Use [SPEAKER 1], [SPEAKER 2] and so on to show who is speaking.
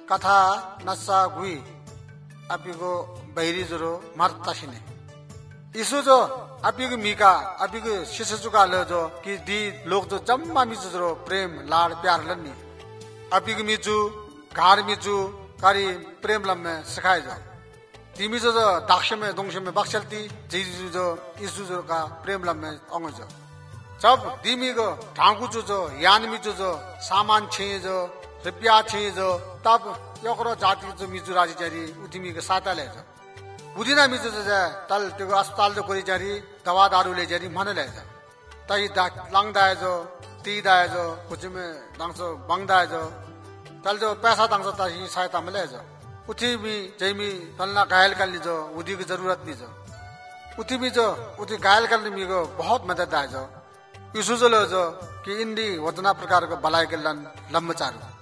[SPEAKER 1] कथा नसा गुई अपिको बहिरी जरो मरताशिने इसु जो अपिको मीका अपिको शिशुका ल जो कि दी लोग जो जम्मा मिजु जरो प्रेम लाड प्यार लन्नी अपिको मिजु घर मिजु कारी प्रेम लम्मे सिखाए जो तिमी जो दाक्ष में दोंश में बक्सलती जीजु जो इसु जो का प्रेम लम्मे अंग जो जब दिमी को ढांगु जो यान मिजु जो सामान छे जो रुपया छे जो तब यकरो जाति जो मिजु राजी जारी उतिमी के साता ले जो बुदिना मिजु जो तल तेको अस्पताल जो कोरी जारी दवा दारू ले जारी मन ले जो तई लंग दाए जो ती दाए जो कुछ में दांसो बंग दाए जो तल जो पैसा दांसो ताही सहायता मिले जो उठी भी जैमी तलना घायल कर लीजो उदी की जरूरत नहीं जो उठी भी जो उठी घायल करने में को बहुत मदद आए जो इसु जो कि इंडी वतना प्रकार को भलाई के लन लम्ब चारू